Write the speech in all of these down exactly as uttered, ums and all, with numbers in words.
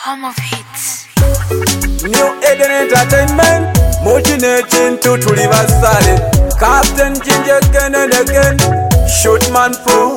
Home of hits. New Eden Entertainment. Mojine Chintu tuli basale. Captain Ginger again and again. Shootman Pro.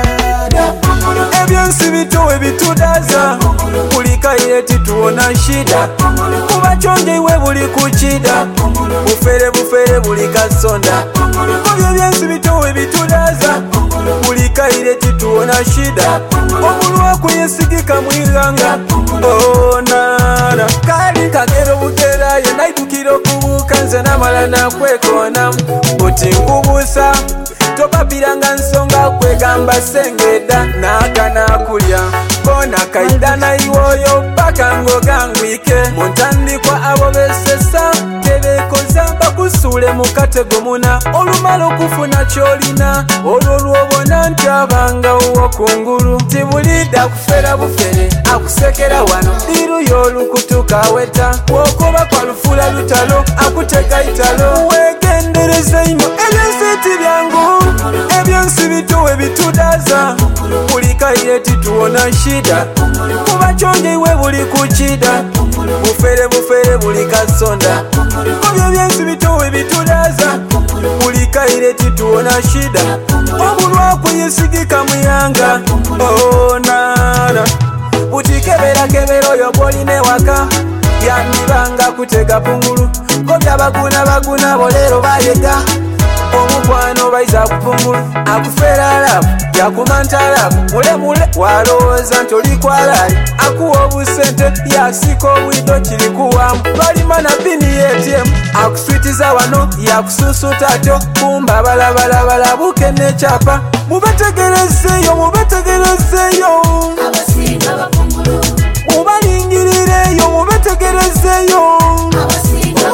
Ebyensi bitu ebitudaza. Kulika yeti tuona shida. Kubachonje iwe buli kuchida. Bufere bufere buli kasonda. Kubyo ebyensi bitu ebitudaza. Kulika yeti tuona shida. Omulwa kuyesigika mwiganga. Oh nana kali kagero bugera ye naidukiro kubuka nze namala nakwekona buti ngubusa topapiranga nsonga kwegamba sengeda nakana kulya kona kaida naiwoyo paka ngogangwike muntandikwa abo besesa tebekoza bakusule mukatego muna olumalo kufuna kyolina olwo lwobona nti abanga uwokungulu tibulida kufera bufere akusekera wano iru yolukutuka weta wokoba kwa lufula lutalo akuteka italo wegendereza ino ebyensiti byangu ebyensi bitu ebitudaza kulika yeti tuona shida kubachonje iwe buli kuchida bufere bufere buli kasonda kubyo byensi bitu ebitudaza kulika yeti tuona shida omulwa kuyesigika muyanga oh nana butikebera kebero yo boline waka yandibanga kutega pungulu ko byabaguna baguna bolero bayega omukwano baiza kupungulu akufera lafu yakumanta lafu mule mule walowooza nti olikwalali akuwa obusente yasika obwido kirikuwamu balima na pini yetm akuswitiza wano yakususuta atyo kumba balabalabalabbuke nekyapa mubategerezeyo mubategerezeyo Abasinga bapungulu. mubalingirireyo mubategerezeyo Abasinga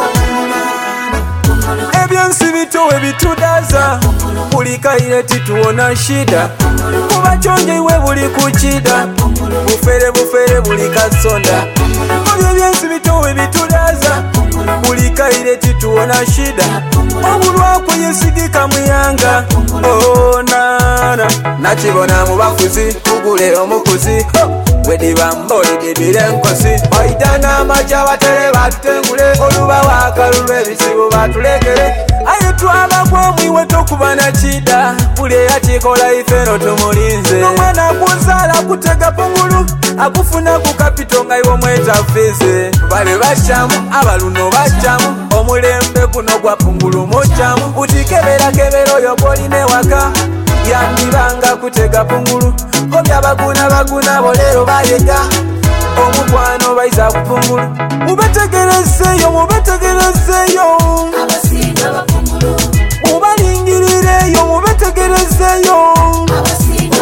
bapungulu. ebyensi bitu ebitudaza kulika yeti tuona shida kubachonje iwe buli kuchida bufere bufere buli kasonda kubyo ebyensi bitu ebitudaza kulika yeti tuona shida omulwa kuyesigika muyanga oh nana nakibona mu bafuzi kugule omukuzi wedibamboli bibire enkosi oidana amaja batere batengule oluba wakalulwa ebisibu batulekere aye twabagwa omwiwe tokuba na kida buli eyakikola ifeno tumulinze nomwana akuzaala kutega pungulu akufuna ku kapito nga iwe mwetafize bale bashamu abaluno bashamu omulembe kuno gwa pungulu mochamu butikebera kebero yo boline waka yandibanga kutega pungulu ko byabaguna baguna bolero bayega omukwano baiza kupungulu mubategerezeyo mubategerezeyo Abasinga bapungulu. mubalingirireyo mubategerezeyo Abasinga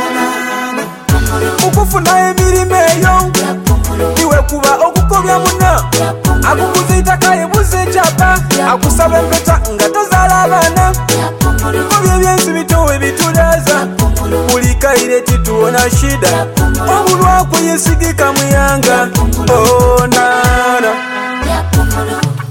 bapungulu. mukufuna emirimu eyo iwe kuba okukobya muna akuguza itaka ebuza ekyapa akusaba empeta nga tozaala abaana kubyo ebyensi bitu ebitudaza kulika yeti tuona shida omulwa kuyesigika muyanga oh nana Yapungulu.